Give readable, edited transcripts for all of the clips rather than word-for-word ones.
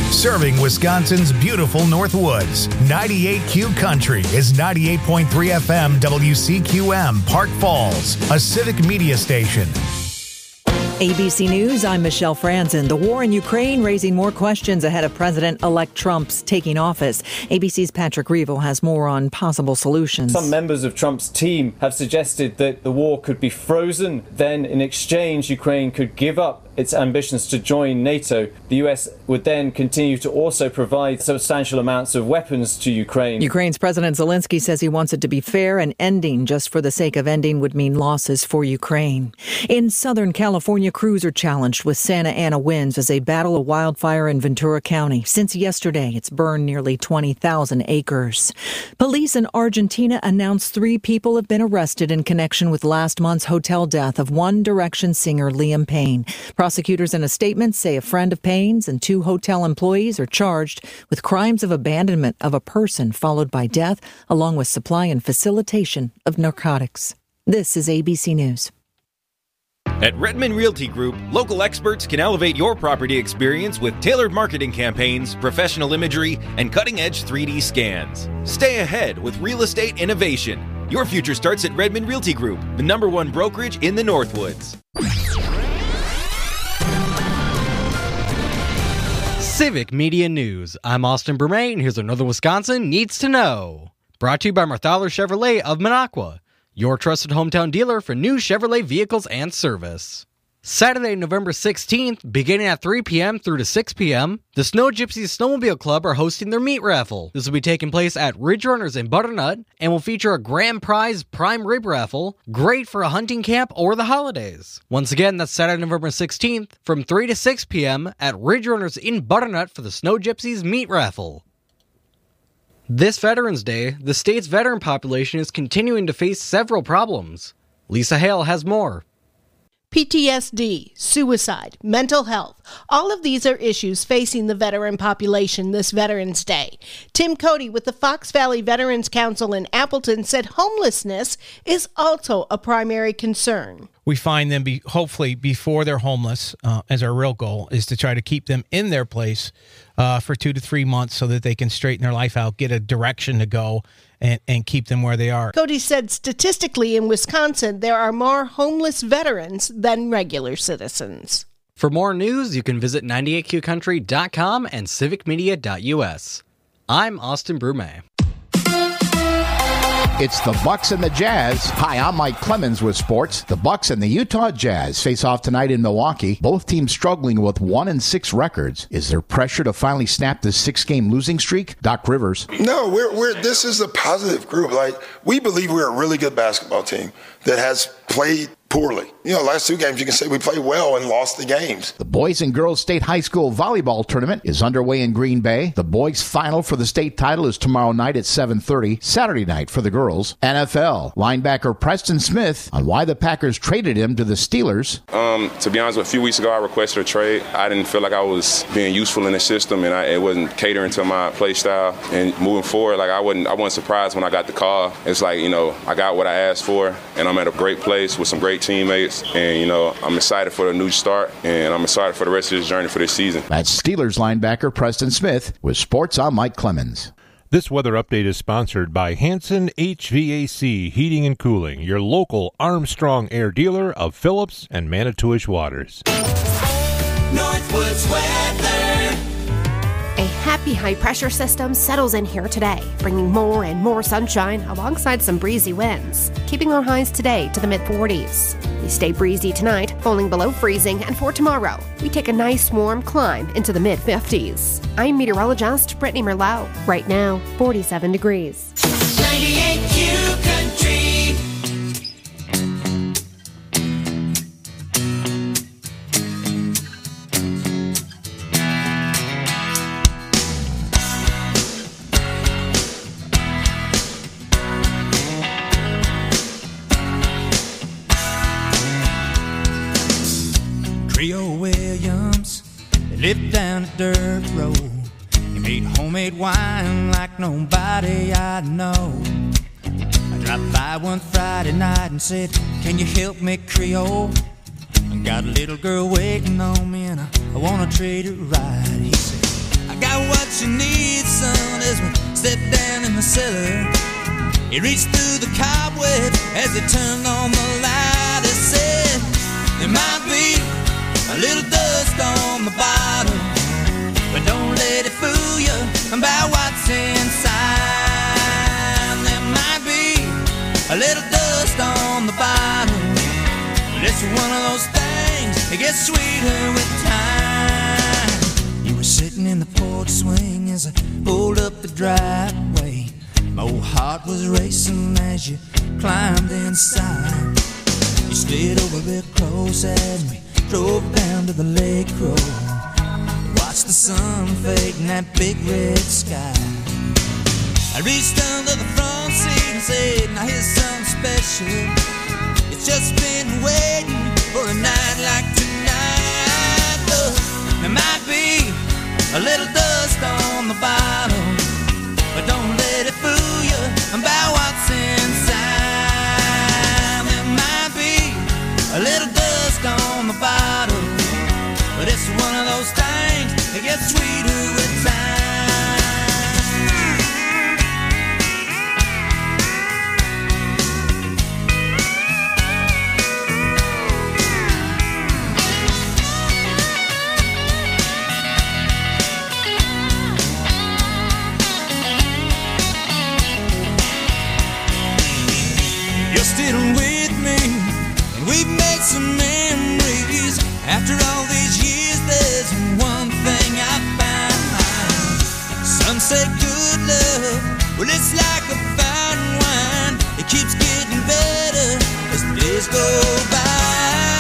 Serving Wisconsin's beautiful Northwoods. 98Q Country is 98.3 FM WCQM, Park Falls, a civic media station. ABC News, I'm Michelle Franzen. The war in Ukraine raising more questions ahead of President-elect Trump's taking office. ABC's Patrick Reevell has more on possible solutions. Some members of Trump's team have suggested that the war could be frozen. Then, in exchange, Ukraine could give up its ambitions to join NATO. The US would then continue to also provide substantial amounts of weapons to Ukraine. Ukraine's President Zelensky says he wants it to be fair, and ending just for the sake of ending would mean losses for Ukraine. In Southern California, crews are challenged with Santa Ana winds as they battle a wildfire in Ventura County. Since yesterday, it's burned nearly 20,000 acres. Police in Argentina announced 3 people have been arrested in connection with last month's hotel death of One Direction singer Liam Payne. Prosecutors in a statement say a friend of Payne's and 2 hotel employees are charged with crimes of abandonment of a person followed by death, along with supply and facilitation of narcotics. This is ABC News. At Redmond Realty Group, local experts can elevate your property experience with tailored marketing campaigns, professional imagery, and cutting-edge 3D scans. Stay ahead with real estate innovation. Your future starts at Redmond Realty Group, the #1 brokerage in the Northwoods. Civic Media News. I'm Austin Brumet, and here's another Wisconsin Needs to Know. Brought to you by Marthaler Chevrolet of Minocqua, your trusted hometown dealer for new Chevrolet vehicles and service. Saturday, November 16th, beginning at 3 p.m. through to 6 p.m., the Snow Gypsies Snowmobile Club are hosting their meat raffle. This will be taking place at Ridge Runners in Butternut and will feature a grand prize prime rib raffle, great for a hunting camp or the holidays. Once again, that's Saturday, November 16th, from 3 to 6 p.m. at Ridge Runners in Butternut for the Snow Gypsies meat raffle. This Veterans Day, the state's veteran population is continuing to face several problems. Lisa Hale has more. PTSD, suicide, mental health, all of these are issues facing the veteran population this Veterans Day. Tim Cody with the Fox Valley Veterans Council in Appleton said homelessness is also a primary concern. We find them hopefully before they're homeless, as our real goal is to try to keep them in their place for 2 to 3 months so that they can straighten their life out, get a direction to go, and keep them where they are. Cody said statistically in Wisconsin, there are more homeless veterans than regular citizens. For more news, you can visit 98qcountry.com and civicmedia.us. I'm Austin Brumet. It's the Bucks and the Jazz. Hi, I'm Mike Clemens with sports. The Bucks and the Utah Jazz face off tonight in Milwaukee. Both teams struggling with 1-6 records. Is there pressure to finally snap this 6-game losing streak? Doc Rivers. No, this is a positive group. We believe we're a really good basketball team that has played poorly. Last 2 games you can say we played well and lost the games. The Boys and Girls State High School Volleyball Tournament is underway in Green Bay. The boys' final for the state title is tomorrow night at 7:30, Saturday night for the girls. NFL, linebacker Preston Smith on why the Packers traded him to the Steelers. To be honest, a few weeks ago I requested a trade. I didn't feel like I was being useful in the system, and it wasn't catering to my play style. And moving forward, I wasn't surprised when I got the call. It's I got what I asked for, and I'm at a great place with some great teammates, and I'm excited for the new start, and I'm excited for the rest of this journey for this season. That's Steelers linebacker Preston Smith. With sports, I'm Mike Clemens. This weather update is sponsored by Hanson HVAC Heating and Cooling, your local Armstrong Air dealer of Phillips and Manitowish Waters. Northwoods weather. A happy high-pressure system settles in here today, bringing more and more sunshine alongside some breezy winds, keeping our highs today to the mid-40s. We stay breezy tonight, falling below freezing, and for tomorrow, we take a nice warm climb into the mid-50s. I'm meteorologist Brittany Merlot. Right now, 47 degrees. 98Q Country. Creole Williams, they lived down a dirt road. He made homemade wine like nobody I know. I dropped by one Friday night and said, "Can you help me, Creole? I got a little girl waiting on me and I wanna treat her right." He said, "I I got what you need, son, as we step down in the cellar. He reached through the cobweb as he turned on the light. He said, there might be a little dust on the bottom, but don't let it fool you about what's inside. There might be a little dust on the bottom, but it's one of those things that gets sweeter with time. You were sitting in the porch swing as I pulled up the driveway. My old heart was racing as you climbed inside. You stayed over real close as we drove down to the lake road. Watched the sun fade in that big red sky. I reached under the front seat and said, now here's something special. It's just been waiting for a night like tonight. Look, there might be a little dust on the bottom, but don't let it fool you about what's inside. There might be a little dust on the bottom, but it's one of those things that gets sweeter with time. Still with me, and we've made some memories. After all these years, there's one thing I found. Some say good love, well, it's like a fine wine. It keeps getting better as the days go by.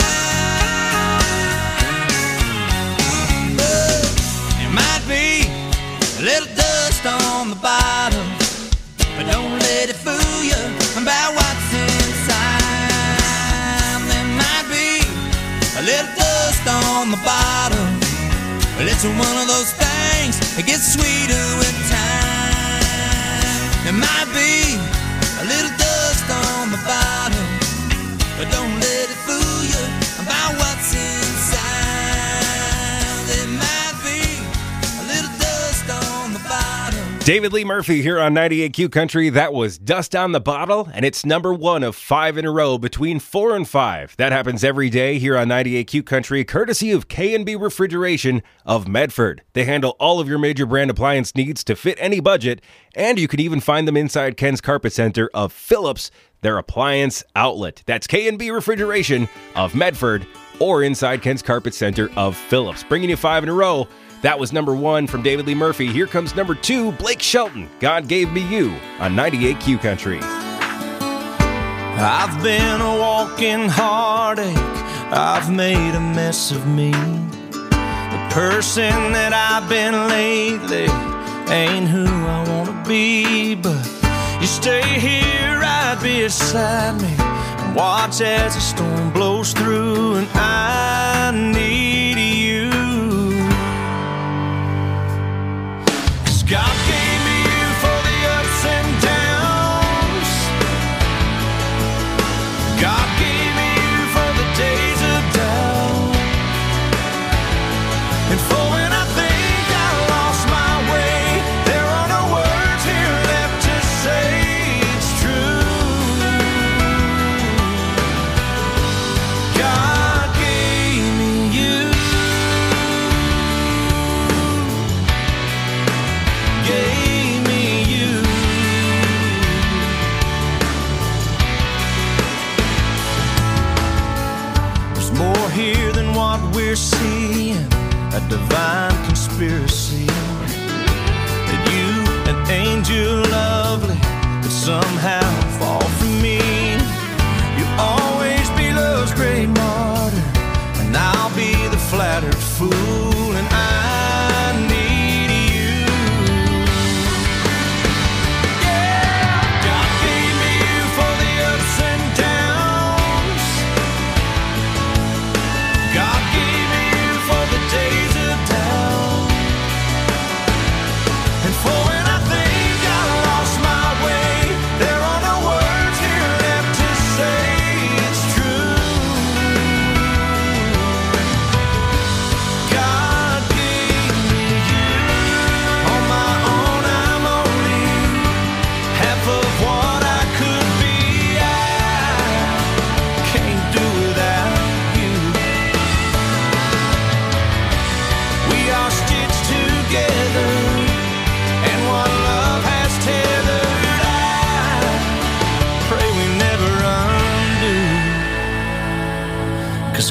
But there might be a little dust on the bottom, but don't let it fool you about what's inside. There might be a little dust on the bottom, but it's one of those things that gets sweeter with time. There might be a little dust on the bottom, but don't let it fool you about what's inside. There might be a little dust on the bottom. David Lee Murphy here on 98Q Country. That was Dust on the Bottle, and it's number 1 of 5 in a row between 4 and 5. That happens every day here on 98Q Country, courtesy of K&B Refrigeration of Medford. They handle all of your major brand appliance needs to fit any budget, and you can even find them inside Ken's Carpet Center of Phillips, their appliance outlet. That's K&B Refrigeration of Medford, or inside Ken's Carpet Center of Phillips. Bringing you 5 in a row. That was number 1 from David Lee Murphy. Here comes number 2, Blake Shelton, God Gave Me You on 98Q Country. I've been a walking heartache, I've made a mess of me. The person that I've been lately ain't who I want to be. But you stay here right beside me and watch as the storm blows through, and I need you. God gave me you for the ups and downs. God gave me you for the days of doubt, and for when I think I lost my way, there are no words here left to say it's true. God gave me you. Gave me you. There's more here than what we're seeing, a divine conspiracy. That you, an angel lovely, could somehow fall for me. You'll always be love's great martyr, and I'll be the flattered fool, and I need days of doubt. And for when I think I lost my way, there are no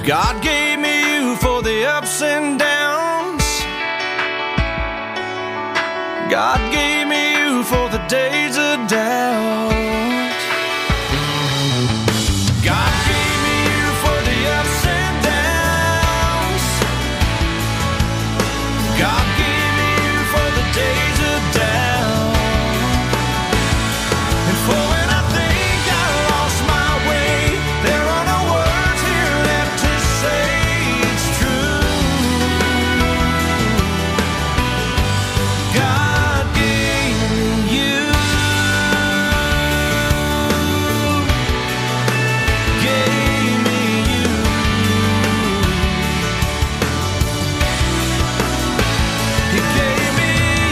God gave me you for the ups and downs. God gave me you for the days of doubt. God gave me you for the ups and downs. God gave me you for the days of doubt. And for when I think I lost my way, there are no words here left to say it's true. God gave me you. Gave me you. He gave me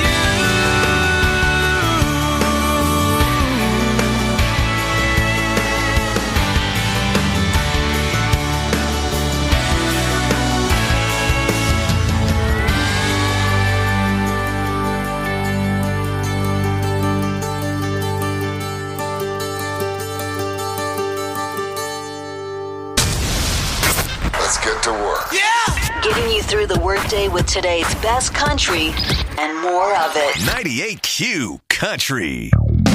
Let's get to work. Getting you through the workday with today's best country and more of it. 98Q Country.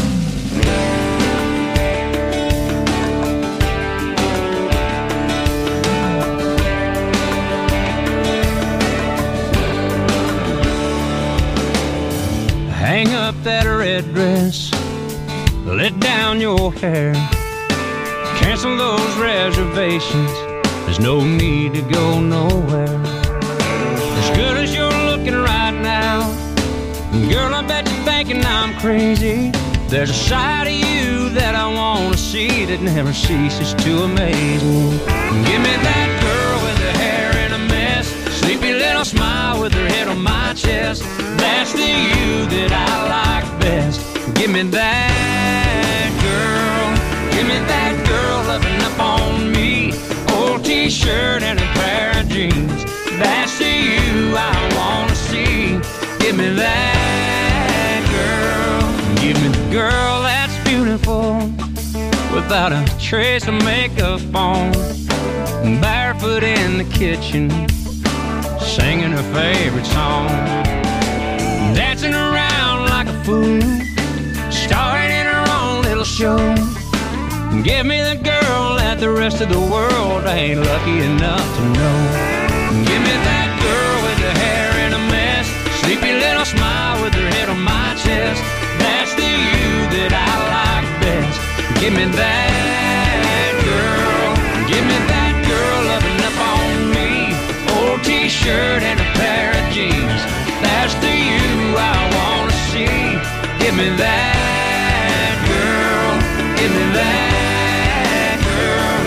Hang up that red dress, let down your hair, cancel those reservations. There's no need to go nowhere. As good as you're looking right now, girl, I bet you're thinking I'm crazy. There's a side of you that I want to see that never ceases to amaze me. Give me that girl with her hair in a mess, sleepy little smile with her head on my chest. That's the you that I like best. Give me that girl. Give me that girl loving up on me. Old t-shirt and a pair of jeans. That's the you I want to see. Give me that girl. Give me the girl that's beautiful, without a trace of makeup on, barefoot in the kitchen, singing her favorite song, dancing around like a fool, starring in her own little show. Give me the girl that the rest of the world ain't lucky enough to know. Give me that girl with her hair in a mess, sleepy little smile with her head on my chest. That's the you that I like best. Give me that girl. Give me that girl loving up on me. Old t-shirt and a pair of jeans. That's the you I want to see. Give me that girl. Give me that girl.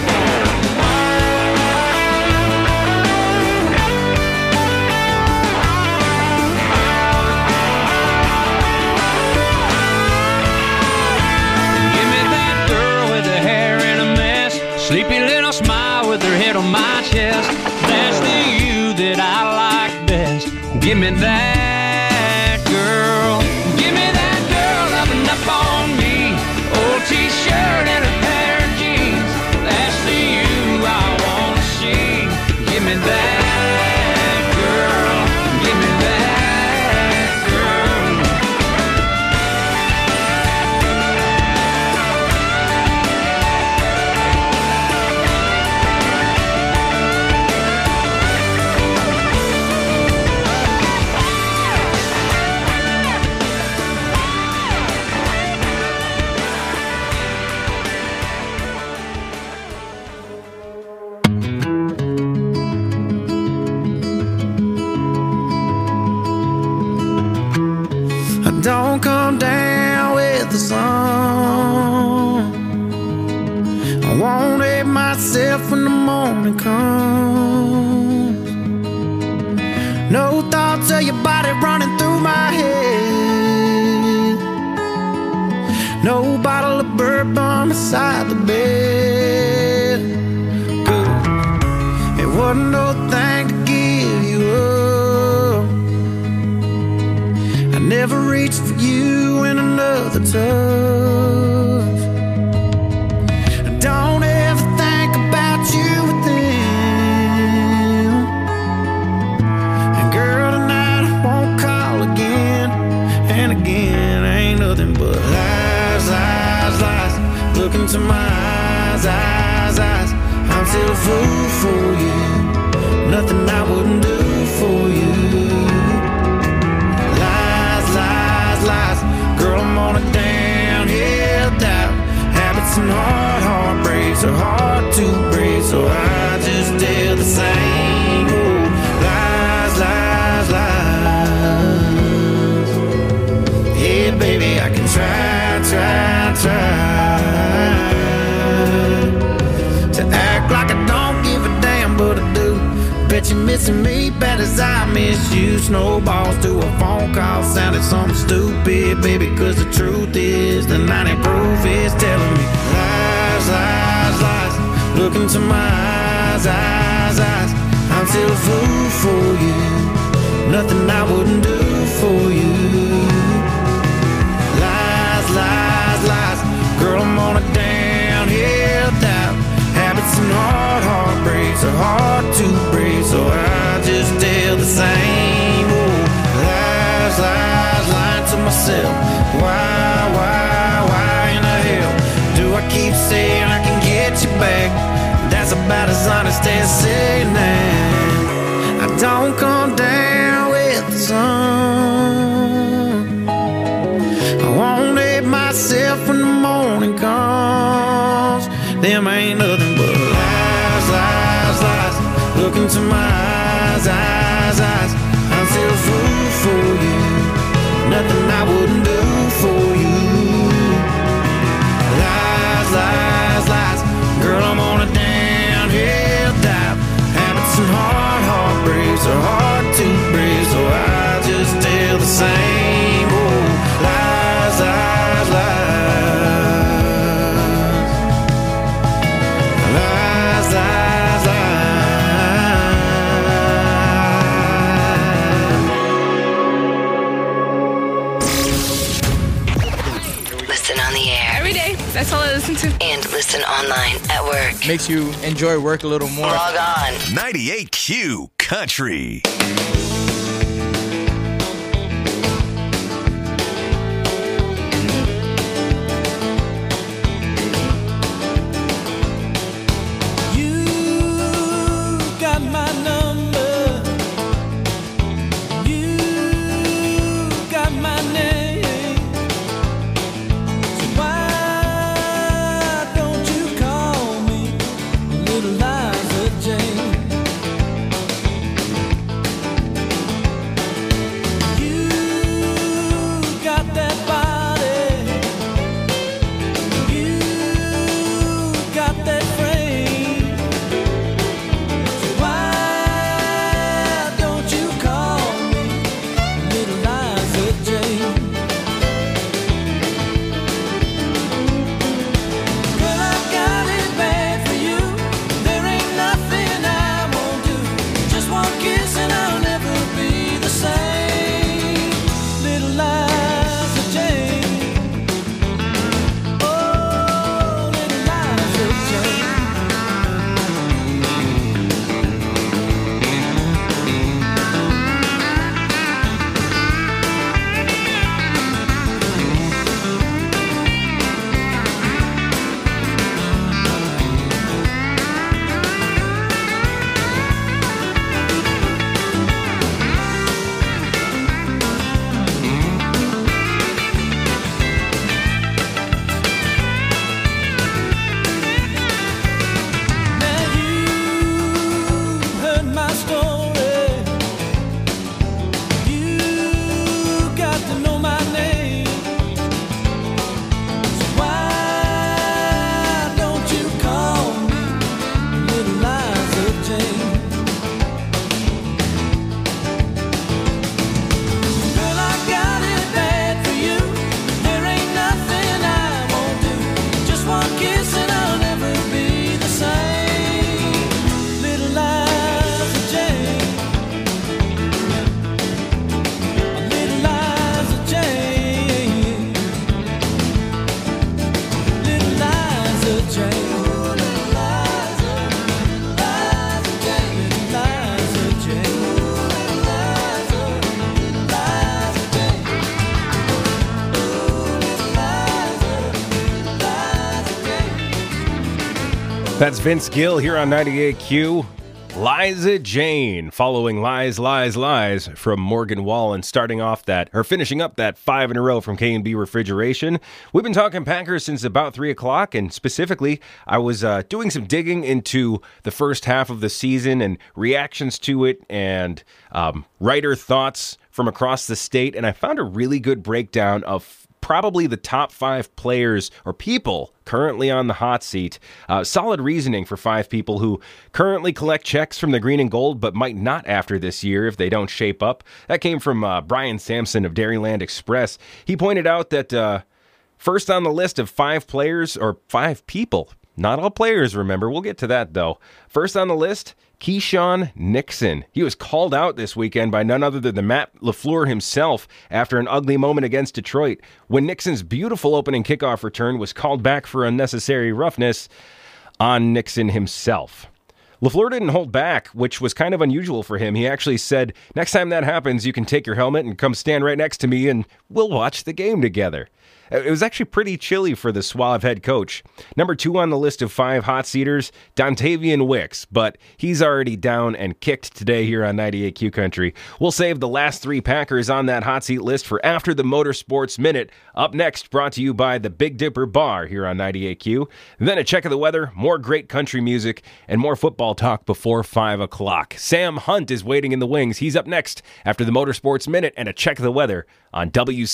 Give me that girl with her hair in a mess, sleepy little smile with her head on my chest. That's the you that I like best. Give me that girl. Give me that girl loving up on me. Old t-shirt and a pair of jeans. That's the you I want to see. Give me that girl. Give me that girl. Don't come down with the sun. I won't hate myself when the morning comes. No thoughts of your body running through my head. No bottle of bourbon beside the bed. Good. It wasn't no thing to give you up. I never reached for you in another tough. I don't ever think about you within. into my eyes, I'm still a fool for you. Nothing I wouldn't do for you. Lies, lies, lies. Girl, I'm on a downhill doubt. Habits and heartbreaks are hard to break, so I just tell the same. Oh, lies, lies, lies. Hey, baby, I can try to act like I don't give a damn, but I do. Bet you're missing me bad as I miss you. Snowballs to a phone call sounded something stupid, baby, cause the truth is the 90 proof is telling me lies, lies, lies. Look into my eyes, I'm still a fool for you. Nothing I wouldn't do for you. Lies, lies, lies. Girl, I'm on a downhill doubt. Habits and heartbreaks are hard to break, so I just tell the same. Oh, lies, lies, lying to myself. Why in the hell do I keep saying I can get you back? That's about as honest as saying that I don't come down with the sun. I won't hate myself when the morning comes. Them ain't nothing but lies, lies, lies. Look into my eyes, I'm still a fool for you. Nothing I wouldn't do for you. Lies, lies, lies. Girl, I'm on a downhill dive. Habits and heartbreaks are hard to break, so I just tell the same. Oh, lies, lies, lies. Lies, lies, lies. Listen on the air. Every day. That's all I listen to. And listen online at work. Makes you enjoy work a little more. Log on. 98Q Country. That's Vince Gill here on 98Q. Liza Jane following Lies, Lies, Lies from Morgan Wallen, finishing up that 5 in a row from K&B Refrigeration. We've been talking Packers since about 3 o'clock, and specifically, I was doing some digging into the first half of the season and reactions to it and writer thoughts from across the state, and I found a really good breakdown of probably the top 5 players or people currently on the hot seat. Solid reasoning for 5 people who currently collect checks from the green and gold, but might not after this year if they don't shape up. That came from Brian Sampson of Dairyland Express. He pointed out that first on the list of 5 players, or 5 people, not all players, remember, we'll get to that though. First on the list, Keyshawn Nixon. He was called out this weekend by none other than Matt LaFleur himself after an ugly moment against Detroit, when Nixon's beautiful opening kickoff return was called back for unnecessary roughness on Nixon himself. LaFleur didn't hold back, which was kind of unusual for him. He actually said, "Next time that happens, you can take your helmet and come stand right next to me and we'll watch the game together." It was actually pretty chilly for the suave head coach. Number 2 on the list of 5 hot seaters, Dontavian Wicks, but he's already down and kicked today here on 98Q Country. We'll save the last 3 Packers on that hot seat list for after the Motorsports Minute. Up next, brought to you by the Big Dipper Bar here on 98Q. Then a check of the weather, more great country music, and more football talk before 5 o'clock. Sam Hunt is waiting in the wings. He's up next after the Motorsports Minute and a check of the weather on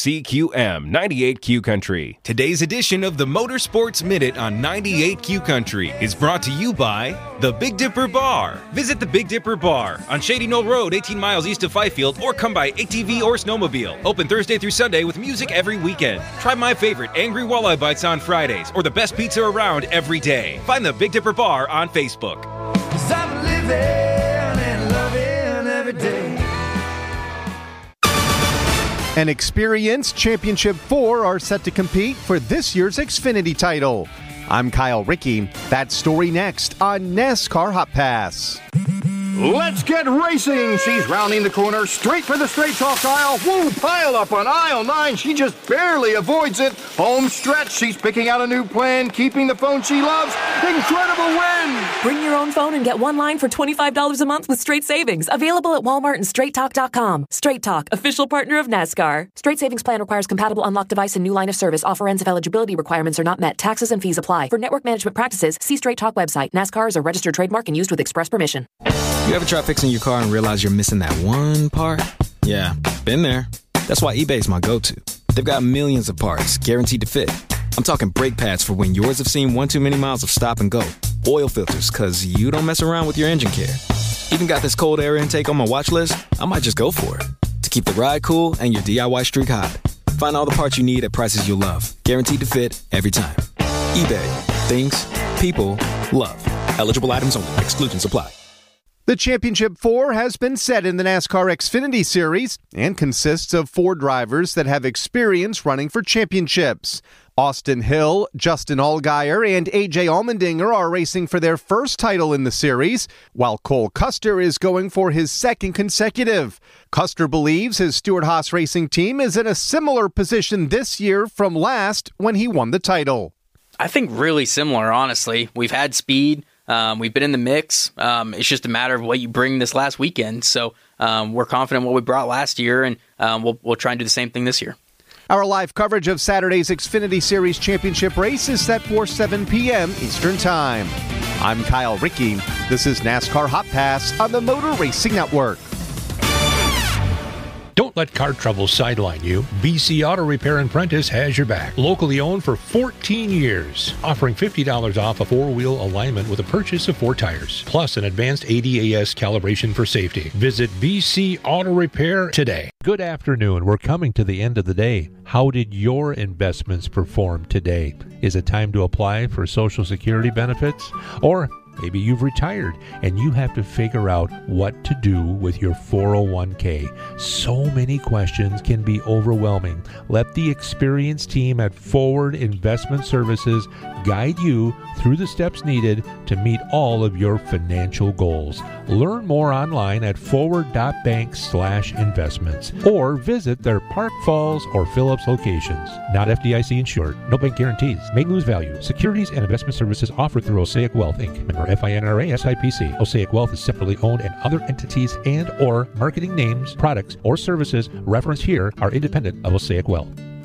WCQM 98Q Country. Today's edition of the Motorsports Minute on 98Q Country is brought to you by the Big Dipper Bar. Visit the Big Dipper Bar on Shady Knoll Road, 18 miles east of Fifield, or come by ATV or snowmobile. Open Thursday through Sunday with music every weekend. Try my favorite Angry Walleye Bites on Fridays, or the best pizza around every day. Find the Big Dipper Bar on Facebook. 'Cause I'm living and loving every day. An experienced Championship 4 are set to compete for this year's Xfinity title. I'm Kyle Rickey. That story next on NASCAR Hot Pass. Let's get racing. She's rounding the corner, straight for the straight talk aisle. Woo, pile up on aisle 9. She just barely avoids it. Home stretch. She's picking out a new plan, keeping the phone she loves. Incredible win. Bring your own phone and get one line for $25 a month with Straight Savings. Available at Walmart and StraightTalk.com. Straight Talk, official partner of NASCAR. Straight Savings plan requires compatible unlocked device and new line of service. Offer ends if eligibility requirements are not met. Taxes and fees apply. For network management practices, see Straight Talk website. NASCAR is a registered trademark and used with express permission. You ever try fixing your car and realize you're missing that one part? Yeah, been there. That's why eBay's my go-to. They've got millions of parts, guaranteed to fit. I'm talking brake pads for when yours have seen one too many miles of stop and go. Oil filters, because you don't mess around with your engine care. Even got this cold air intake on my watch list. I might just go for it. To keep the ride cool and your DIY streak hot. Find all the parts you need at prices you'll love. Guaranteed to fit every time. eBay. Things people love. Eligible items only. Exclusions apply. The Championship 4 has been set in the NASCAR Xfinity Series and consists of 4 drivers that have experience running for championships. Austin Hill, Justin Allgaier, and A.J. Allmendinger are racing for their first title in the series, while Cole Custer is going for his second consecutive. Custer believes his Stewart-Haas Racing team is in a similar position this year from last when he won the title. I think really similar, honestly. We've had speed. We've been in the mix. It's just a matter of what you bring this last weekend. So we're confident in what we brought last year, and we'll try and do the same thing this year. Our live coverage of Saturday's Xfinity Series Championship race is set for 7 p.m. Eastern Time. I'm Kyle Rickey. This is NASCAR Hot Pass on the Motor Racing Network. Don't let car trouble sideline you. BC Auto Repair and Prentice has your back. Locally owned for 14 years. Offering $50 off a 4-wheel alignment with a purchase of 4 tires. Plus an advanced ADAS calibration for safety. Visit BC Auto Repair today. Good afternoon. We're coming to the end of the day. How did your investments perform today? Is it time to apply for Social Security benefits? Or maybe you've retired and you have to figure out what to do with your 401k. So many questions can be overwhelming. Let the experienced team at Forward Investment Services guide you through the steps needed to meet all of your financial goals. Learn more online at forward.bank/investments or visit their Park Falls or Phillips locations. Not FDIC insured. No bank guarantees. May lose value. Securities and investment services offered through Osaic Wealth, Inc. Member FINRA SIPC. Osaic Wealth is separately owned, and other entities and or marketing names, products, or services referenced here are independent of Osaic Wealth.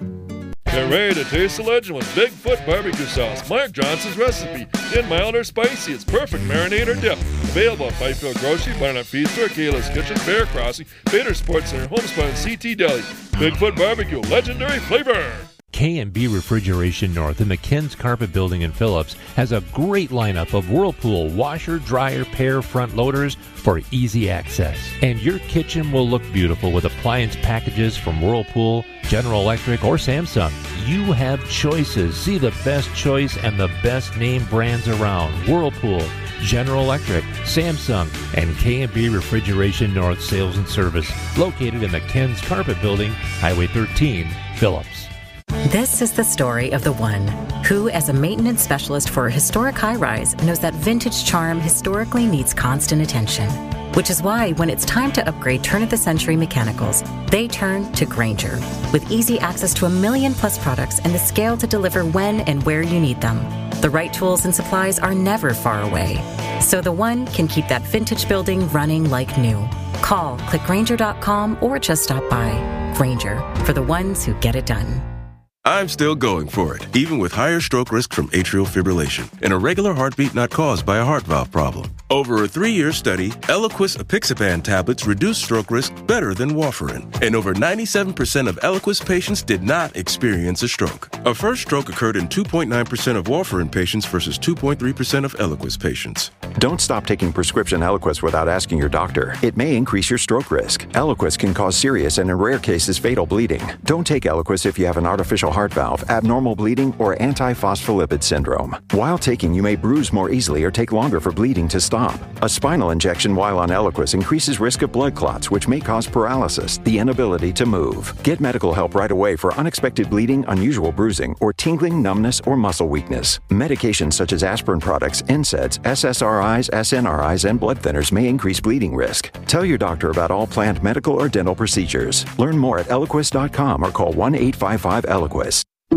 Get ready to taste the legend with Bigfoot barbecue sauce. Mark Johnson's recipe. In mild or spicy, it's perfect marinade or dip. Available at Fifield Grocery, Barnett Feed Store, Kayla's Kitchen, Bear Crossing, Bader Sports Center, Homespun, and CT Deli. Bigfoot barbecue, legendary flavor. K&B Refrigeration North in the Ken's Carpet Building in Phillips has a great lineup of Whirlpool washer, dryer, pair front loaders for easy access. And your kitchen will look beautiful with appliance packages from Whirlpool, General Electric, or Samsung. You have choices. See the best choice and the best name brands around. Whirlpool, General Electric, Samsung, and K&B Refrigeration North Sales and Service, located in the Ken's Carpet Building, Highway 13, Phillips. This is the story of the one who, as a maintenance specialist for a historic high-rise, knows that vintage charm historically needs constant attention. Which is why when it's time to upgrade turn-of-the-century mechanicals, they turn to Grainger. With easy access to 1 million-plus products and the scale to deliver when and where you need them. The right tools and supplies are never far away. So the one can keep that vintage building running like new. Call, click Grainger.com, or just stop by. Grainger, for the ones who get it done. I'm still going for it, even with higher stroke risk from atrial fibrillation, and a regular heartbeat not caused by a heart valve problem. Over a 3-year study, Eliquis apixaban tablets reduced stroke risk better than warfarin, and over 97% of Eliquis patients did not experience a stroke. A first stroke occurred in 2.9% of warfarin patients versus 2.3% of Eliquis patients. Don't stop taking prescription Eliquis without asking your doctor. It may increase your stroke risk. Eliquis can cause serious and in rare cases fatal bleeding. Don't take Eliquis if you have an artificial heart valve, abnormal bleeding, or antiphospholipid syndrome. While taking, you may bruise more easily or take longer for bleeding to stop. A spinal injection while on Eliquis increases risk of blood clots, which may cause paralysis, the inability to move. Get medical help right away for unexpected bleeding, unusual bruising, or tingling, numbness, or muscle weakness. Medications such as aspirin products, NSAIDs, SSRIs, SNRIs, and blood thinners may increase bleeding risk. Tell your doctor about all planned medical or dental procedures. Learn more at Eliquis.com or call 1-855-ELIQUIS.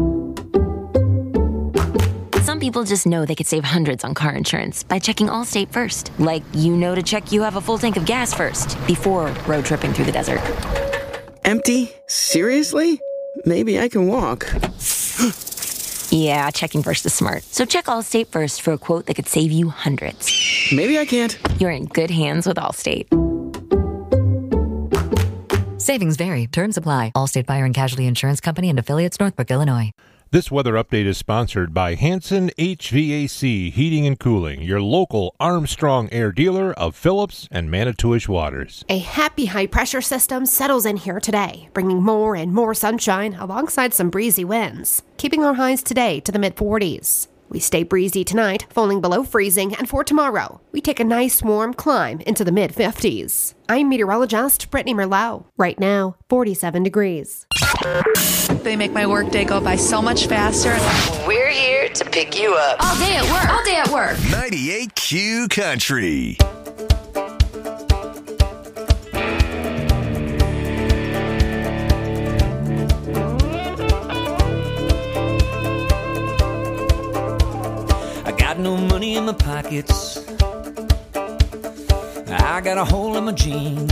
Some people just know they could save hundreds on car insurance by checking Allstate first. Like, you know to check you have a full tank of gas first before road tripping through the desert. Empty? Seriously? Maybe I can walk. Yeah, checking first is smart. So check Allstate first for a quote that could save you hundreds. Maybe I can't. You're in good hands with Allstate. Savings vary. Terms apply. Allstate Fire and Casualty Insurance Company and affiliates, Northbrook, Illinois. This weather update is sponsored by Hanson HVAC Heating and Cooling, your local Armstrong Air dealer of Phillips and Manitowish Waters. A happy high-pressure system settles in here today, bringing more and more sunshine alongside some breezy winds, keeping our highs today to the mid-40s. We stay breezy tonight, falling below freezing, and for tomorrow, we take a nice warm climb into the mid-50s. I'm meteorologist Brittany Merlot. Right now, 47 degrees. They make my workday go by so much faster. We're here to pick you up. All day at work. All day at work. 98Q Country. I got no money in my pockets. I got a hole in my jeans.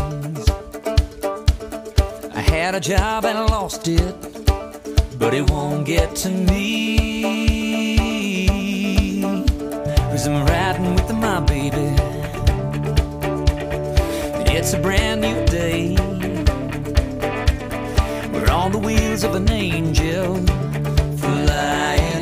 I had a job and I lost it, but it won't get to me, 'cause I'm riding with my baby. It's a brand new day. We're on the wheels of an angel flying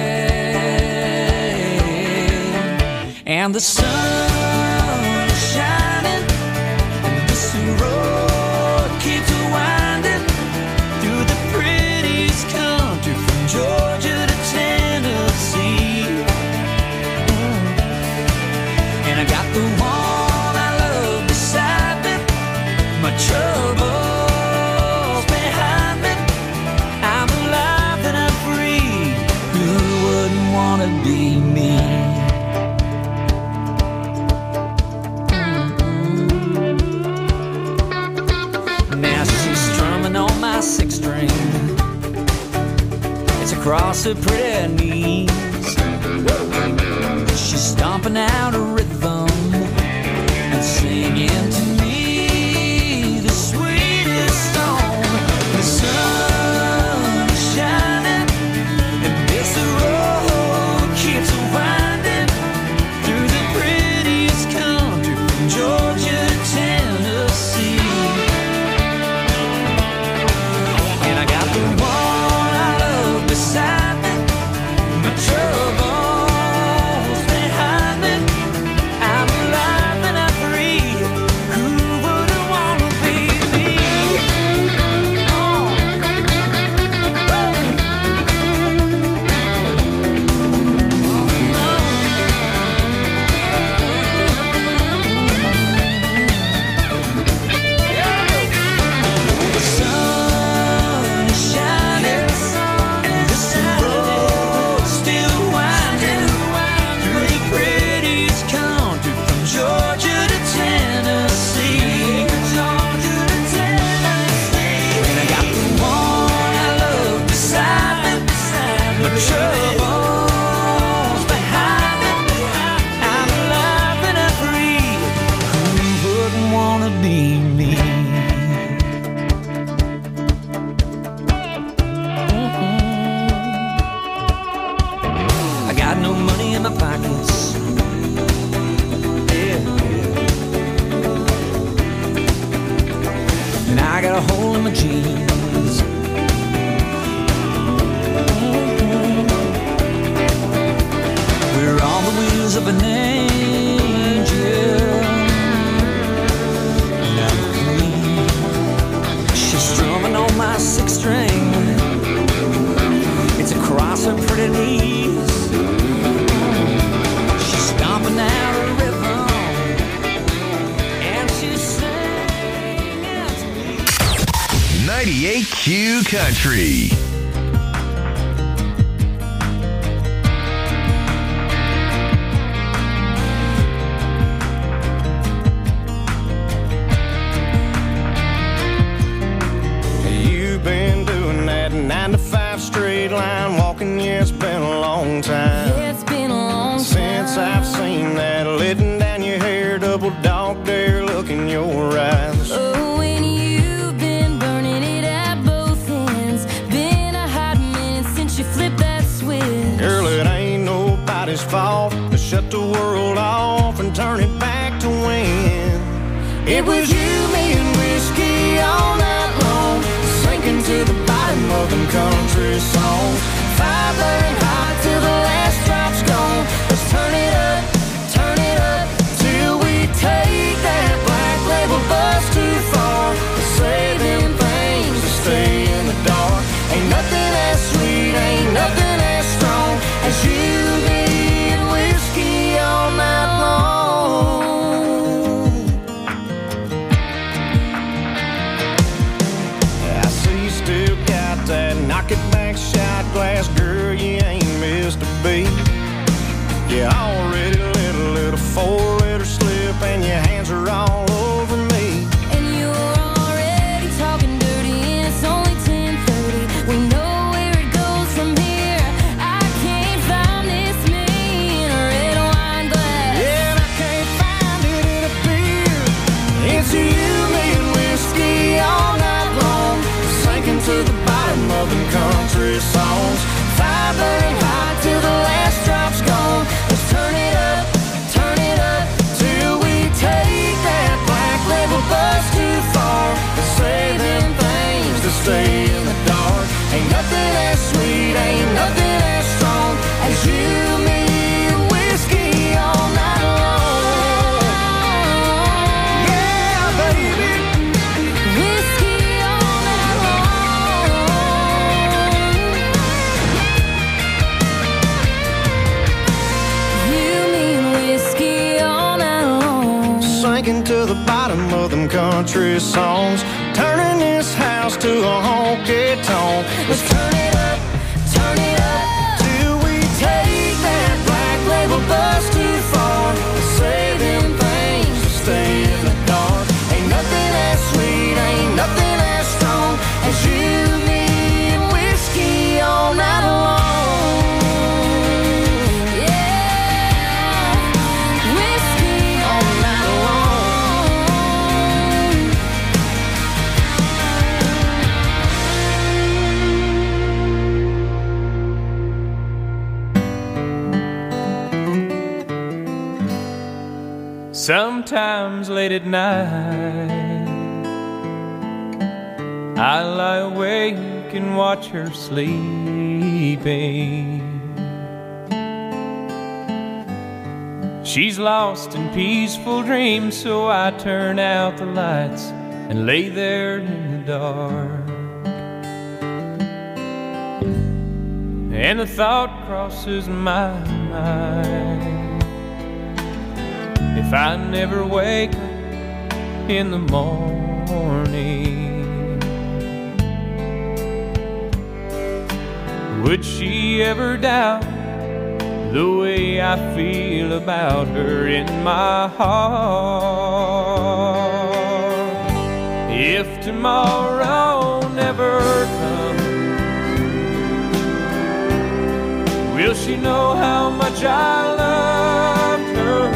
away, and the sun is shining, and this road keeps winding through the prettiest country from Georgia to Tennessee. And I got the one I love beside me, my troubles behind me. I'm alive and I'm free. Who wouldn't want to be me? my sixth string. It's across her pretty knees. She's stomping out a rhythm and singing to me the sweetest song. The sun is shining and this road keeps winding through the prettiest country from Georgia to Tennessee. And I got the one I love beside me, my troubles behind me. I'm alive and I'm free. Who wouldn't want to be me? The sun is shining and this road's still winding through the prettiest country from Georgia to Tennessee. And I got the one I love beside me, my troubles behind me. I'm alive and I'm free. Who wouldn't wanna be me? I got no money in my pockets. Yeah. And I got a hole in my jeans. We're on the wheels of an angel. And I'm free. She's strumming on my sixth string. It's across her pretty knees. She's stomping out a rhythm, and she's singing to me. 98Q Country. You've been doing that 9 to 5 straight line walking, yeah, it's been a long time. It's been a long time since I've seen that, letting down your hair, double dog dare look in your eyes. Oh, and you've been burning it at both ends. Been a hot minute since you flipped that switch. Girl, it ain't nobody's fault to shut the world off and turn it back to when it was you, me, and whiskey all night long, sinking to the bottom of them country songs. Fire burning hot till the last drop's gone. Let's turn it up till we take that black label bus too far. Let's say them things to stay in the dark. Ain't nothing as sweet, ain't nothing as strong as you, me, and whiskey all night long. I see you still got that knock it back shot glass, girl, you ain't missed a beat. You already let a little 4-letter slip and your hands are all over me. And you're already talking dirty, and it's only 10:30. We know where it goes from here. I can't find this me in a red wine glass. Yeah, and I can't find it in a beer. It's you, me, and whiskey all night long, sinking to the bottom of them country songs. Fire burning hot till the last drop's gone. Let's turn it up till we take that black label bus too far. Let's say them things to stay in the dark. Ain't nothing as sweet, ain't nothing as strong as you, me, and whiskey all night long. Yeah, baby. Whiskey all night long. You mean whiskey all night long. Sinking to the bottom of them country songs, turning this house to a honky tonk. Let's turn it up till we take that black label bus too far. Let's say them things to stay in the dark. Ain't nothing as sweet, ain't nothing as strong as you. Sometimes late at night, I lie awake and watch her sleeping. She's lost in peaceful dreams, so I turn out the lights and lay there in the dark. And a thought crosses my mind: if I never wake up in the morning, would she ever doubt the way I feel about her in my heart? If tomorrow never comes, will she know how much I loved her?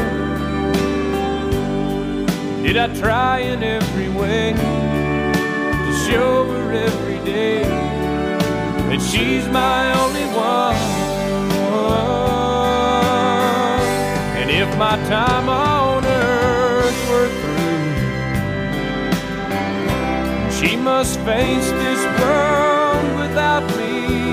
Did I try in every way to show her every day that she's my only one? And if my time on earth were through, she must face this world without me.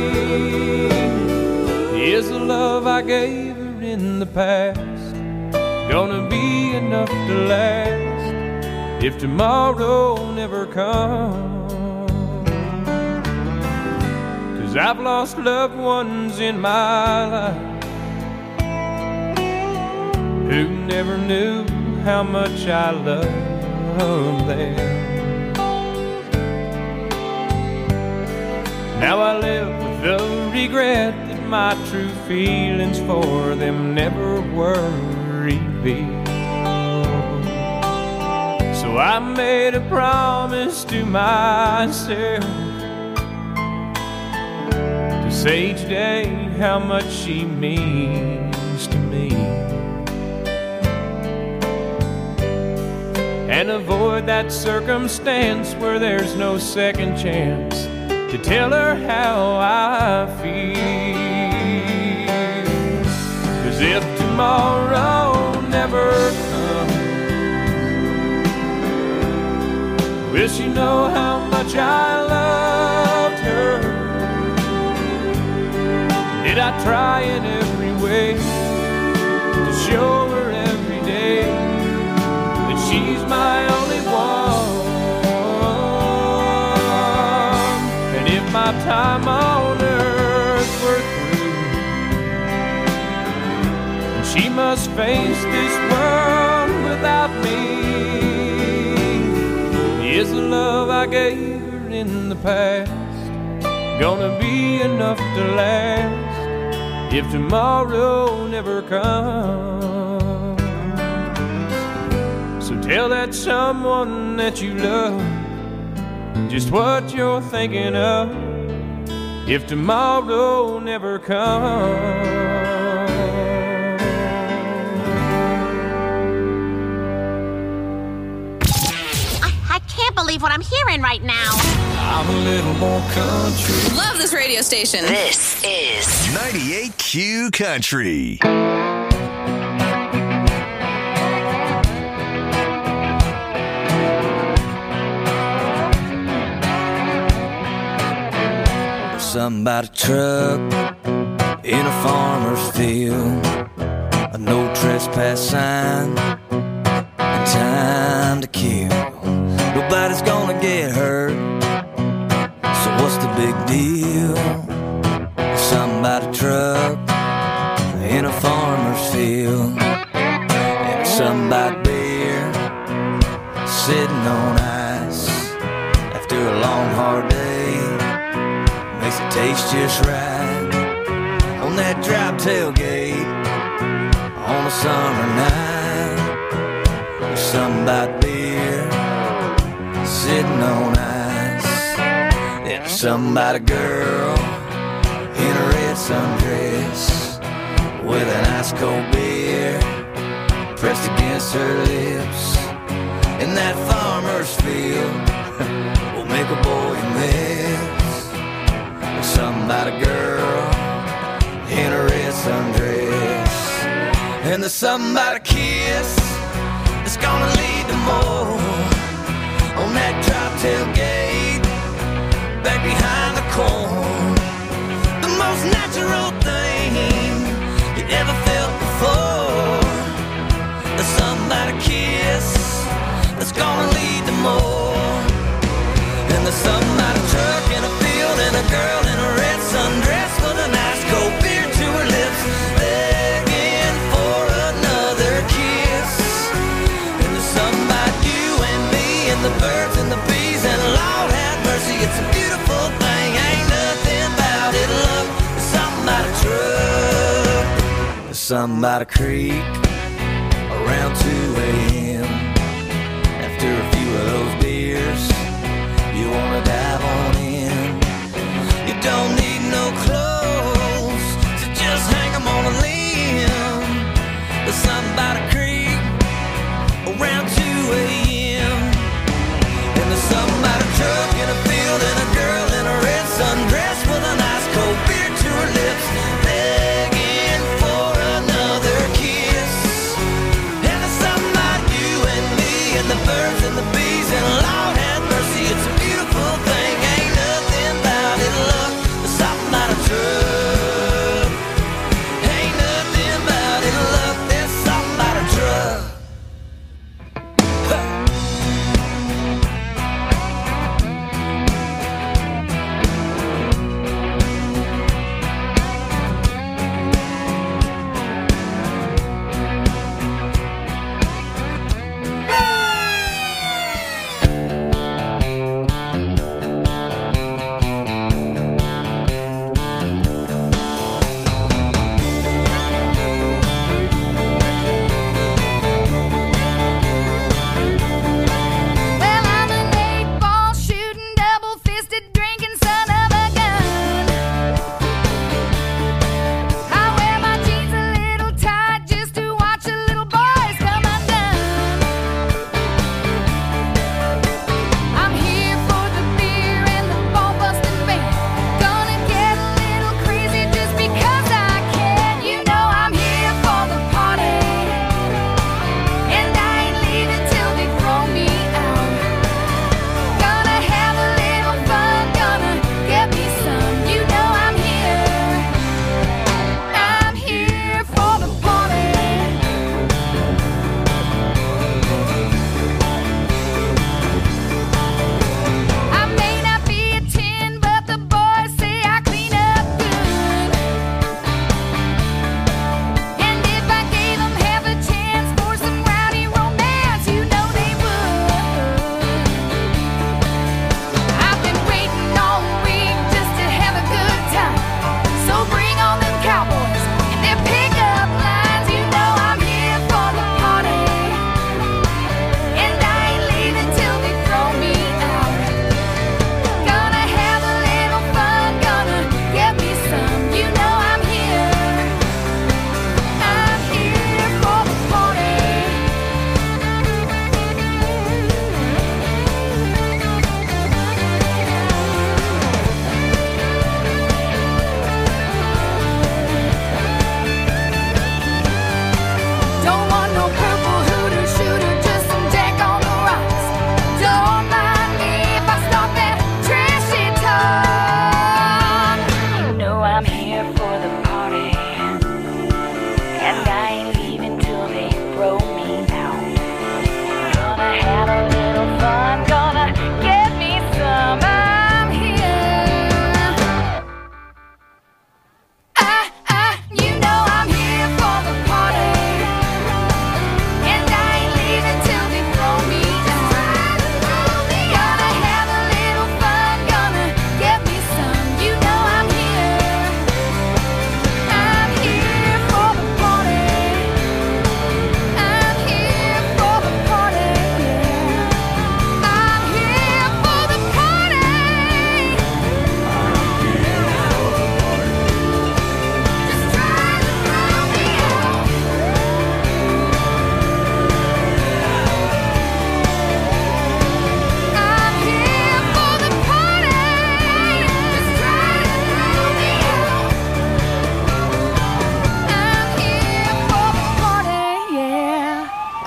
Is the love I gave her in the past gonna be enough to last if tomorrow never comes? 'Cause I've lost loved ones in my life who never knew how much I loved them. Now I live with the regret that my true feelings for them never were revealed. So I made a promise to myself to say each day how much she means to me, and avoid that circumstance where there's no second chance to tell her how I feel. 'Cause if tomorrow never comes, will she know how much I loved her? Did I try in every way to show her every day that she's my only one? And if my time on earth were through, and she must face this world without me, is the love I gave her in the past gonna be enough to last if tomorrow never comes? So tell that someone that you love just what you're thinking of if tomorrow never comes. I can't believe what I'm hearing right now. I'm a little more country. Love this radio station. This is 98Q Country. Something about a truck in a farmer's field, a no trespass sign, and time to kill. Nobody's gonna get hurt, so what's the big deal? Something about a truck in a farmer's field, and something about beer sitting on ice after a long hard day. Makes it taste just right on that drop tailgate on a summer night. There's something about beer sitting on ice. And there's something about a girl in a red sundress with an ice cold beer pressed against her lips. And that farmer's field will make a boy miss. Something about a girl in a red sundress, and there's something about a kiss gonna lead to more. On that drop tailgate, back behind the corn, the most natural thing you ever felt before. There's something about a kiss that's gonna lead to more. And there's something about a truck and a field and a girl in a red sundress with a nice cold beer to her lips, begging for another kiss. And there's something about you and me and the birds and the bees, and Lord have mercy, it's a beautiful thing. Ain't nothing about it, look. There's something about a truck, there's something about a creek around 2 a.m. After a few of those beers, you wanna dive on in. You don't need no clothes to just hang 'em on a limb. There's something about a creek around 2 a.m. And there's something about a truck in a field and a girl in a red sundress with a nice cold beer to her lips, begging for another kiss. And there's something about you and me and the birds and the bees, and Lord have mercy, it's a beautiful thing. Ain't nothing about it, look. There's something about a truck. Ain't nothing about it, look. There's something about a truck.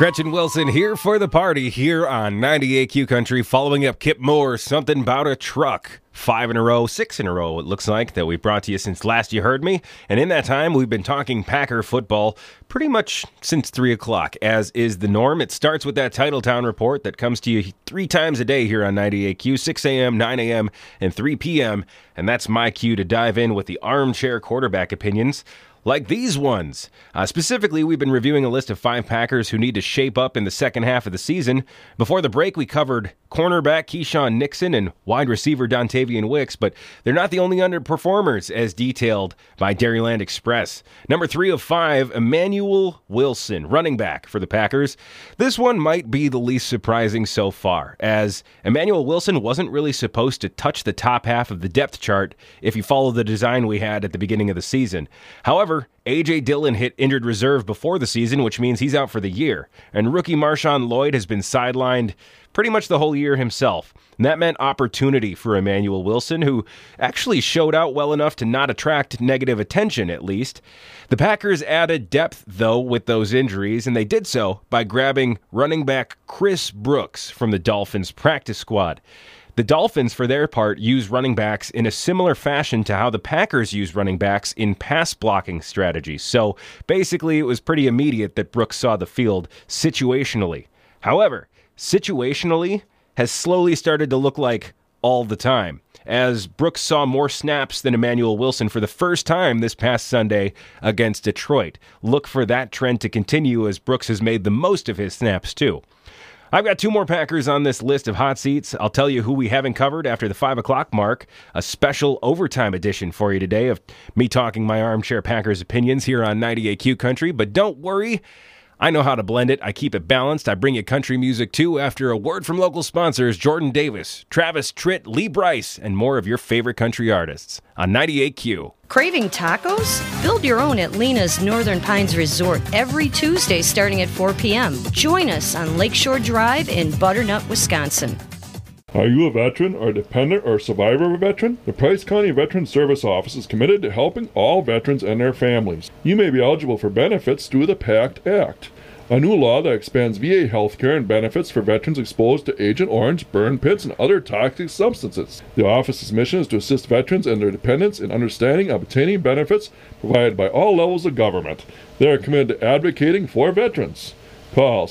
Gretchen Wilson here for the party here on 98Q Country, following up Kip Moore, Something About a Truck. 5 in a row, 6 in a row, it looks like, that we've brought to you since last you heard me. And in that time, we've been talking Packer football pretty much since 3 o'clock, as is the norm. It starts with that Titletown report that comes to you 3 times a day here on 98Q, 6 a.m., 9 a.m., and 3 p.m. And that's my cue to dive in with the armchair quarterback opinions, like these ones. Specifically, we've been reviewing a list of 5 Packers who need to shape up in the second half of the season. Before the break, we covered cornerback Keyshawn Nixon and wide receiver Dontavian Wicks, but they're not the only underperformers, as detailed by Dairyland Express. Number 3 of 5, Emmanuel Wilson, running back for the Packers. This one might be the least surprising so far, as Emmanuel Wilson wasn't really supposed to touch the top half of the depth chart if you follow the design we had at the beginning of the season. However, A.J. Dillon hit injured reserve before the season, which means he's out for the year. And rookie Marshawn Lloyd has been sidelined pretty much the whole year himself. And that meant opportunity for Emmanuel Wilson, who actually showed out well enough to not attract negative attention, at least. The Packers added depth, though, with those injuries, and they did so by grabbing running back Chris Brooks from the Dolphins practice squad. The Dolphins, for their part, use running backs in a similar fashion to how the Packers use running backs in pass-blocking strategies. So, basically, it was pretty immediate that Brooks saw the field situationally. However, situationally has slowly started to look like all the time, as Brooks saw more snaps than Emmanuel Wilson for the first time this past Sunday against Detroit. Look for that trend to continue, as Brooks has made the most of his snaps, too. I've got 2 more Packers on this list of hot seats. I'll tell you who we haven't covered after the 5 o'clock mark. A special overtime edition for you today of me talking my armchair Packers opinions here on 98Q Country. But don't worry, I know how to blend it. I keep it balanced. I bring you country music too after a word from local sponsors Jordan Davis, Travis Tritt, Lee Brice, and more of your favorite country artists on 98Q. Craving tacos? Build your own at Lena's Northern Pines Resort every Tuesday starting at 4 p.m. Join us on Lakeshore Drive in Butternut, Wisconsin. Are you a veteran or dependent or survivor of a veteran? The Price County Veteran Service Office is committed to helping all veterans and their families. You may be eligible for benefits through the PACT Act, a new law that expands VA health care and benefits for veterans exposed to Agent Orange, burn pits, and other toxic substances. The office's mission is to assist veterans and their dependents in understanding and obtaining benefits provided by all levels of government. They are committed to advocating for veterans. Call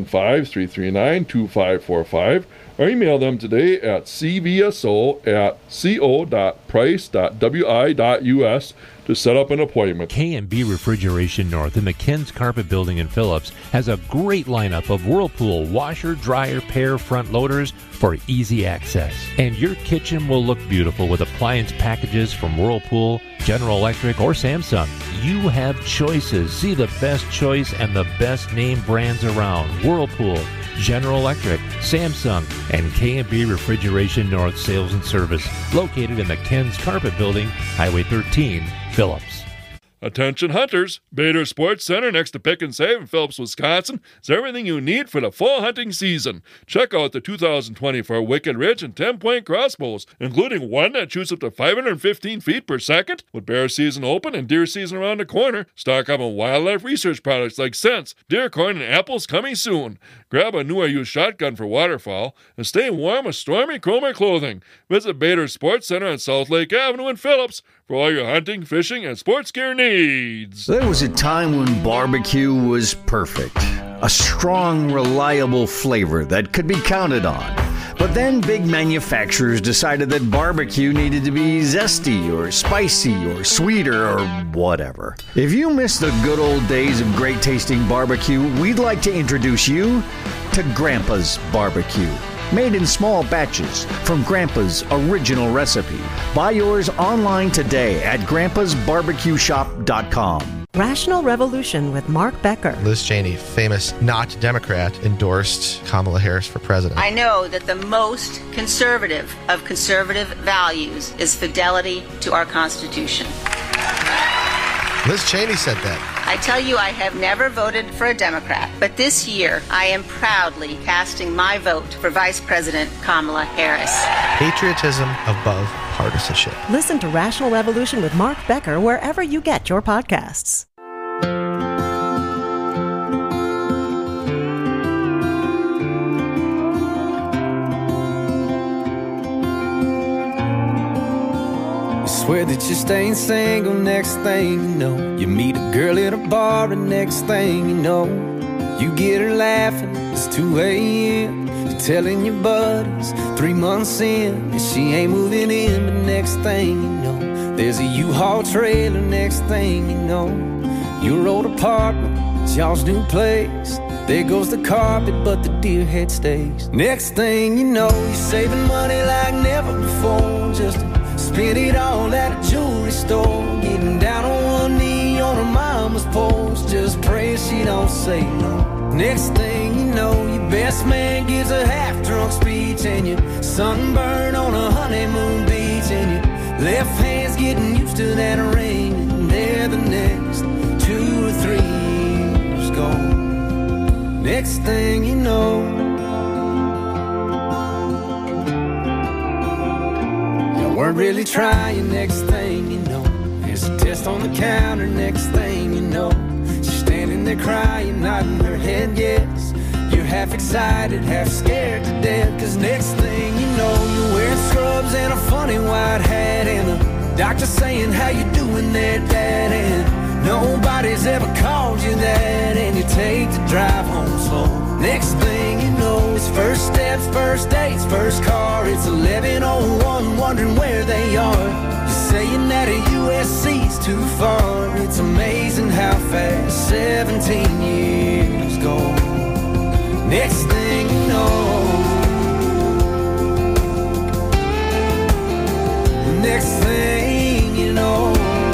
715-339-2545 or email them today at cvso@co.price.wi.us to set up an appointment. K&B Refrigeration North in the Ken's Carpet Building in Phillips has a great lineup of Whirlpool washer, dryer, pair front loaders for easy access. And your kitchen will look beautiful with appliance packages from Whirlpool, General Electric, or Samsung. You have choices. See the best choice and the best name brands around. Whirlpool, General Electric, Samsung, and K&B Refrigeration North Sales and Service, located in the Ken's Carpet Building, Highway 13, Phillips. Attention hunters, Bader Sports Center next to Pick and Save in Phillips, Wisconsin is everything you need for the fall hunting season. Check out the 2024 Wicked Ridge and 10-point crossbows, including one that shoots up to 515 feet per second. With bear season open and deer season around the corner, stock up on wildlife research products like scents, deer corn, and apples coming soon. Grab a new or used shotgun for waterfowl and stay warm with Stormy Cromer clothing. Visit Bader Sports Center on South Lake Avenue in Phillips for all your hunting, fishing, and sports gear needs. There was a time when barbecue was perfect. A strong, reliable flavor that could be counted on. But then big manufacturers decided that barbecue needed to be zesty or spicy or sweeter or whatever. If you miss the good old days of great tasting barbecue, we'd like to introduce you to Grandpa's Barbecue. Made in small batches from Grandpa's original recipe. Buy yours online today at grandpasbarbecueshop.com. Rational Revolution with Mark Becker. Liz Cheney, famous not Democrat, endorsed Kamala Harris for president. I know that the most conservative of conservative values is fidelity to our Constitution. Liz Cheney said that. I tell you, I have never voted for a Democrat, but this year I am proudly casting my vote for Vice President Kamala Harris. Patriotism above partisanship. Listen to Rational Revolution with Mark Becker wherever you get your podcasts. Swear that you're staying single. Next thing you know, you meet a girl at a bar, and next thing you know, you get her laughing. It's 2 a.m. You're telling your buddies 3 months in that she ain't moving in. But next thing you know, there's a U-Haul trailer. Next thing you know, your old apartment, it's y'all's new place. There goes the carpet, but the deer head stays. Next thing you know, you're saving money like never before, just to spend it all at a jewelry store. Getting down on one knee on her mama's porch, just praying she don't say no. Next thing you know, your best man gives a half-drunk speech, and you're sunburned on a honeymoon beach, and your left hand's getting used to that ring, and there the next 2 or 3 years gone. Next thing you know, you weren't really trying. Next thing you know, there's a test on the counter. Next thing you know, she's standing there crying, nodding her head yes. You're half excited, half scared to death, 'cause next thing you know, you're wearing scrubs and a funny white hat, and the doctor saying, how you doing there, Dad? And nobody's ever called you that, and you take the drive home slow. Next thing you know, it's first steps, first dates, first car. It's 11:01, wondering where they are. You're saying that a USC's too far. It's amazing how fast 17 years go. Next thing you know, next thing you know,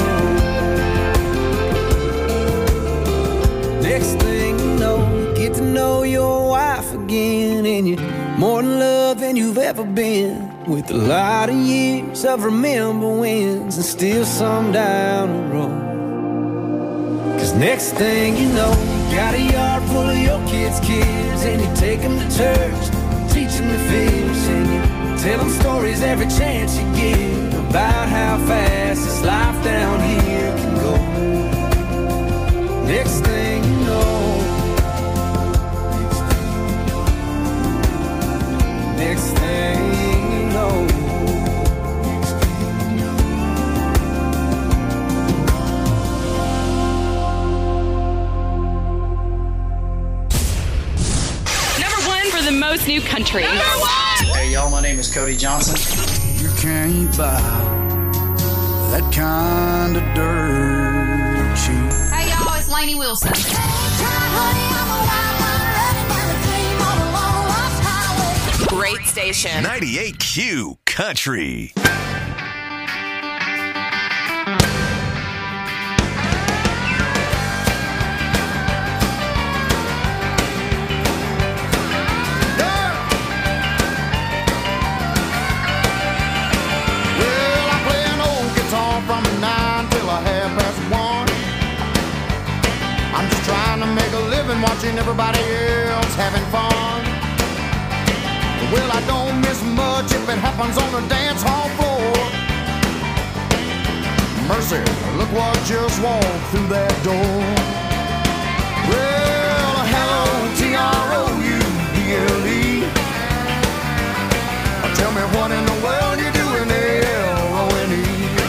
next thing you know, you get to know your wife again, and you're more in love than you've ever been, with a lot of years of remember wins and still some down the road. 'Cause next thing you know, you got a yard full of your kids' kids, and you take them to church, teach them to fish, and you tell them stories every chance you get about how fast this life down here can go. Next thing you know, next thing you know, for the most new country. Hey y'all, my name is Cody Johnson. You can't buy that kind of dirt cheap. Hey y'all, it's Lainey Wilson. Great station. 98Q Country. Watching everybody else having fun. Well, I don't miss much if it happens on the dance hall floor. Mercy, look what just walked through that door. Well, hello, T-R-O-U-B-L-E. Tell me what in the world you doing, L-O-N-E.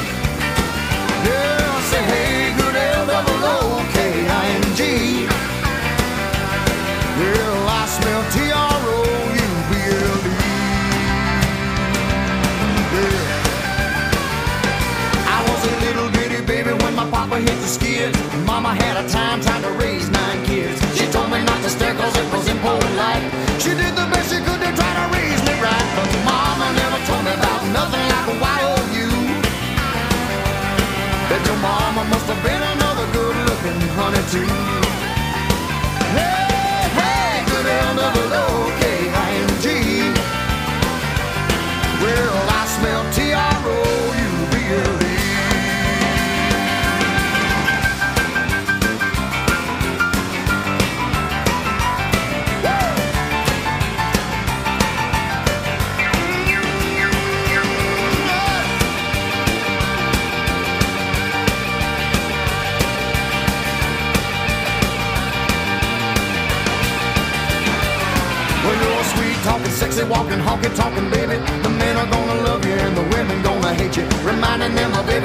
Yeah, say hey, good L-O-O-K-I-N-G. Well, I smell T-R-O-U-B-L-E. Yeah. I was a little bitty baby when my papa hit the skids. Mama had a time trying to raise 9 kids. She told me not to stare 'cause it was impolite. She did the best she could to try to raise me right, but Mama never told me about nothing like a Y-O-U. Bet your mama must have been another good-looking honey too. L-O-O-K-I-N-G. Well, I smell T-R-O-U-B-L-E. Talking sexy, walking, honky, talking, baby. The men are gonna love you and the women gonna hate you. Reminding them of every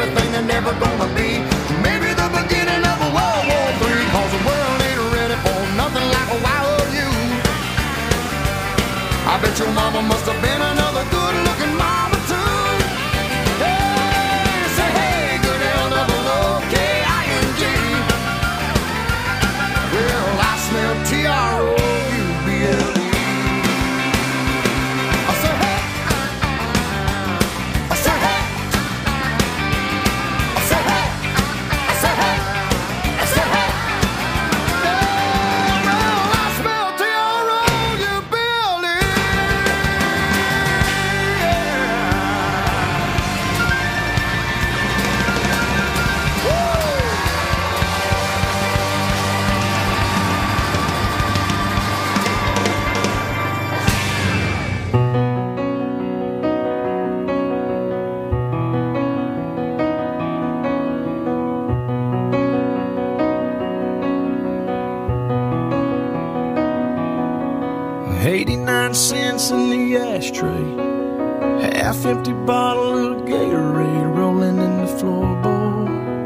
ashtray. Half-empty bottle of Gatorade rolling in the floorboard.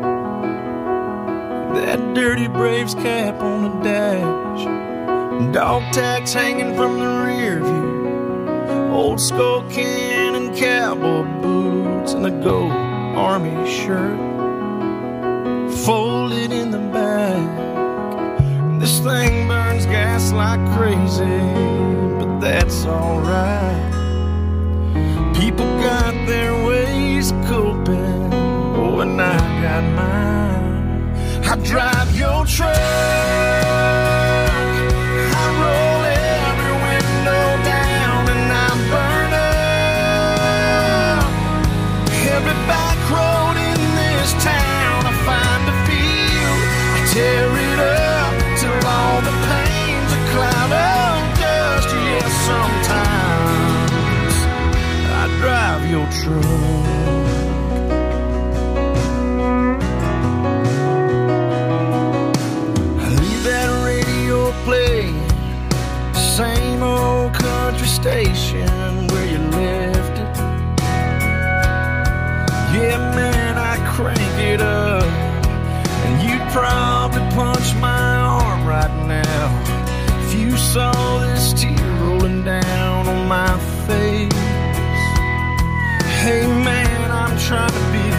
That dirty Braves cap on the dash. Dog tags hanging from the rear view. Old skull can and cowboy boots and a gold army shirt folded in the back. This thing burns gas like crazy, but that's alright. People got their ways of coping, oh, and I got mine. I drive your truck, I roll every window down, and I burn up every back road in this town. I find a field, I tear it up till all the pain's a cloud of dust. Yes, sometimes I drive your truck. I leave that radio playing, same old country station where you left it. Yeah, man, I crank it up, and you'd probably punch my arm right now if you saw this tear rolling down on my face. Hey man, I'm trying to be